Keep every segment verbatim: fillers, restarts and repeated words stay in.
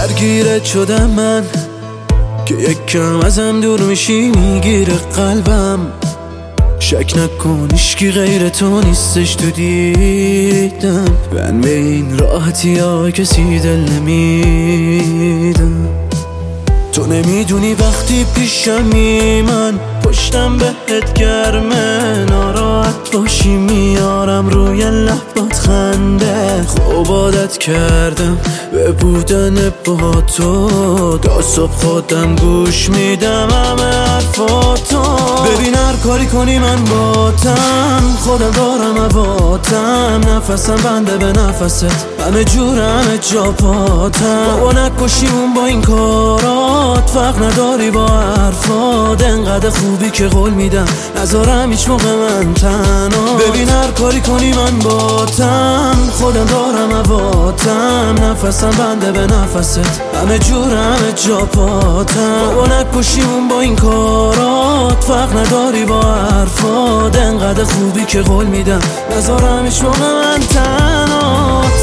درگیرت شدم من که یک کم ازم دور میشی میگیره قلبم. شک نکن هیچکی غیر تو نیستش تو دیدم. من به این راحتی ها کسی دل نمیدم. تو نمیدونی وقتی پیشمی من پشتم بهت گرمه. ناراحت باشی میارم روی لبات خنده. خوب عادت کردم به بودن با تو. تا صبح خودم گوش میدم همه حرفاتو. ببین هر کاری کنی من باتم. خودم دارم عواتم. نفسم بنده به نفست همه جور همه جا پاتم. بابا نکشیمون با این کارات. فرق نداری با حرفات. انقدر خوبی که قول میدم نذارم هیچ موقع من تنها. ببین هر کاری کنی من باتم. خودم دارم عواتم. نفسم بنده به نفست همه جور همه جا پاتم. بابا نکشیمون با این کارات. فرق نداری با حرفات. انقدر خوبی که قول میدم نذارم هیچ موقع من تنهات.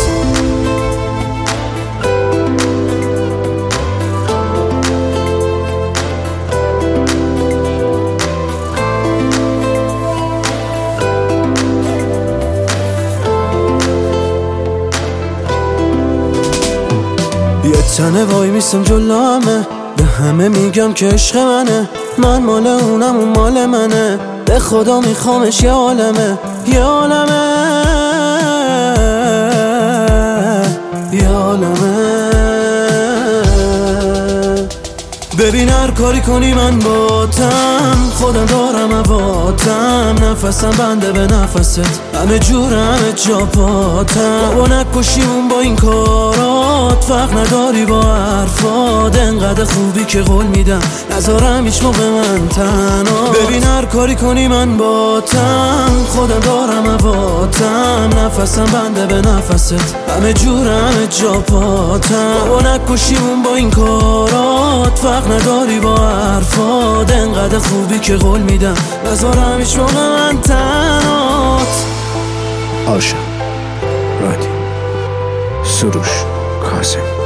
یه تنه وای میستم جلومه. به همه میگم که عشق منه. من مال اونم اون مال منه. به خدا میخوامش یه عالمه یه عالمه یه عالمه. ببین هر کاری کنی من باتم. خودم دارم عواتم. نفسم بنده به نفست همه جور همه جا پاتم. بابا نکشیمون با این کارات. فرق نداری با حرفات. انقدر خوبی که قول میدم نذارم هیچ موقع من تنها. ببین هر کاری کنی من باتم. خودم دارم عواتم. نفسم بنده به نفست همه جور همه جا پاتم. بابا نکشیمون با این کارات. فرق نداری با حرفات. انقدر خوبی که قول میدم نذارم هیچ موقع من تنهات. آشا رادی سروش کاظم.